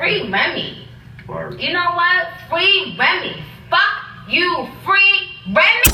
Free Remy. Word. You know what? Free Remy. Fuck you, free Remy.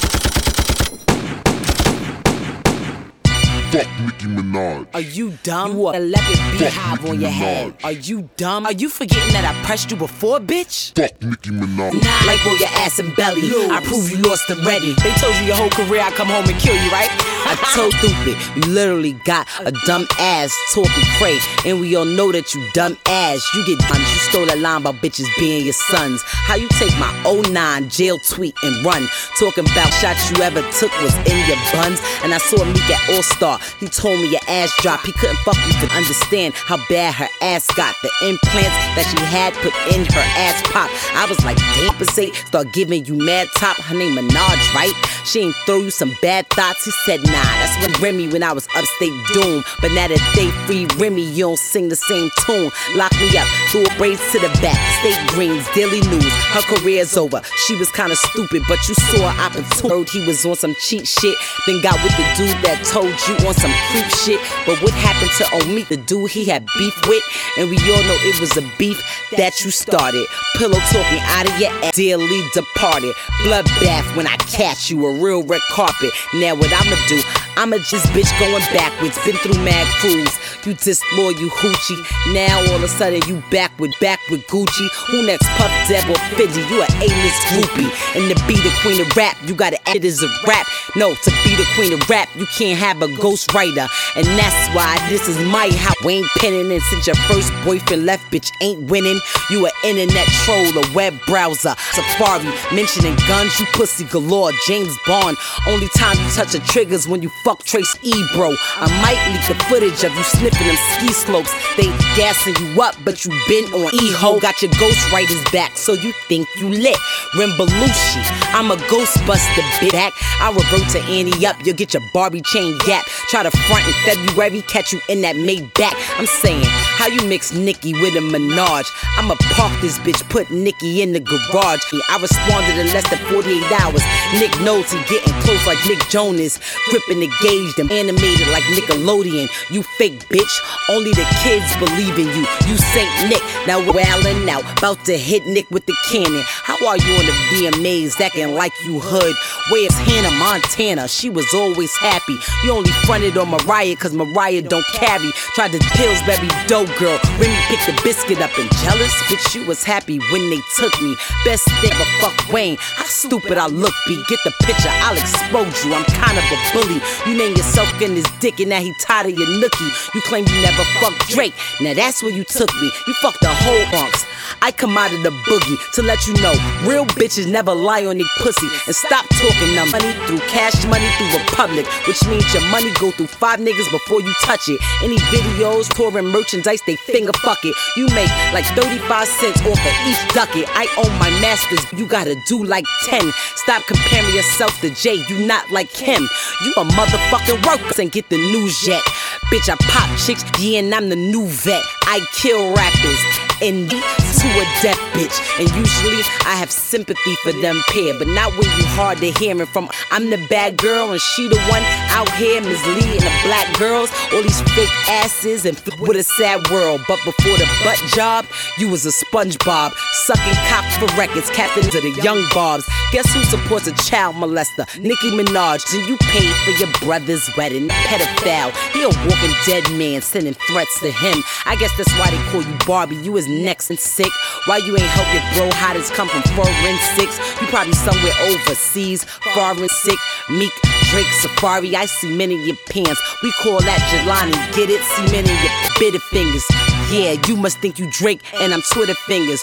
Fuck Nicki Minaj. Are you dumb? You wore a leopard beehive on your head. Are you dumb? Are you forgetting that I pressed you before, bitch? Fuck Nicki Minaj. Nah, like on your ass and belly. I prove you lost already. They told you your whole career I come home and kill you, right? I told stupid. You literally got a dumb ass talking cray. And we all know that you dumb ass. You get dumb. You stole that line about bitches being your sons. How you take my 09 jail tweet and run? Talking about shots you ever took was in your buns. And I saw Meek at All Star. He told me your ass dropped. He couldn't fuck you to understand how bad her ass got. The implants that she had put in her ass pop. I was like, damn, start giving you mad top. Her name Minaj, right? She ain't throw you some bad thoughts. He said, nah, that's what Remy when I was upstate doom. But now that they free Remy, you don't sing the same tune. Lock me up, threw braids to the back. State Greens, Daily News. Her career's over. She was kinda stupid, but you saw an opportunity. He was on some cheat shit. Then got with the dude that told you on some creep shit. But what happened to Omeek, the dude he had beef with? And we all know it was a beef that you started. Pillow talking out of your ass, dearly departed. Bloodbath when I catch you, a real red carpet. Now what I'ma do? I'ma just bitch going backwards. Been through mad crews. You disloyal, you hoochie. Now all of a sudden you back with Gucci. Who next? Puff Deb or Fiddy? You a A-list groupie. And to be the queen of rap, you gotta act it as a rap. No, to be the queen of rap, you can't have a ghostwriter. And that's why this is my house. We ain't penning in since your first boyfriend left, bitch ain't winning. You a internet troll, a web browser, Safari, mentioning guns, you pussy galore, James Bond. Only time you touch the triggers when you fuck Trace Ebro. I might leak the footage of you sniffing them ski slopes. They gassing you up, but you been on E-Ho. Got your ghostwriters back, so you think you lit. Rimbalushi, I'm a ghostbuster, bitch. Back, I revert to Annie up, you'll get your Barbie chain gap. Try to front in February, catch you in that Maybach. I'm saying, how you mix Nicki with a Minaj? I'ma park this bitch, put Nicki in the garage. I responded in less than 48 hours. Nick knows he getting close like Nick Jonas. Gripping the gauge, them animated like Nickelodeon. You fake bitch, only the kids believe in you. You Saint Nick, now wildin' out, about to hit Nick with the cannon. How are you on the VMAs, acting like you hood? Where's Hannah Montana? She was always happy. You only fronted on Mariah cause Mariah don't carry. Tried to Pillsbury dough girl, Remy picked the biscuit up and jealous. Bitch, you was happy when they took me. Best thing ever, fuck Wayne. How stupid I look, B. Get the picture, I'll explode you. I'm kind of a bully. You name yourself in his dick and now he tired of your nookie. You claim you never fucked Drake. Now that's where you took me. You fucked the whole Bronx. I come out of the boogie to let you know real bitches never lie on their pussy. And stop talking them money through cash money through Republic, which means your money go through 5 niggas before you touch it. Any videos, touring merchandise, they finger fuck it. You make like 35 cents off of each ducket. I own my masters, you gotta do like 10. Stop comparing yourself to Jay, you not like him. You a motherfucking worker and get the news yet. Bitch, I pop chicks, yeah, and I'm the new vet. I kill rappers and to a death bitch. And usually I have sympathy for them pair, but not when you hard to hearing from. I'm the bad girl and she the one out here misleading the black girls. All these fake asses and with a sad world. But before the butt job, you was a SpongeBob, sucking cock for records, captain to the young bobs. Guess who supports a child molester? Nicki Minaj. And you paid for your brother's wedding. Pedophile, he a walking dead man sending threats to him. I guess that's why they call you Barbie. You is next and sick. Why you ain't help your bro hottest come from 4 and 6? You probably somewhere overseas, foreign sick. Meek, Drake, Safari, I see men in your pants. We call that Jelani, get it? See men in your bitter fingers. Yeah, you must think you Drake and I'm Twitter fingers.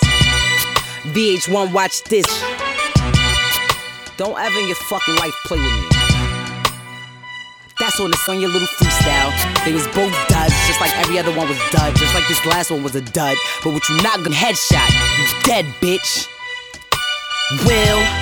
VH1, watch this. Don't ever in your fucking life play with me. That's on your little freestyle. They was both duds, just like every other one was dud. Just like this last one was a dud. But what you not gonna headshot, you dead bitch. Will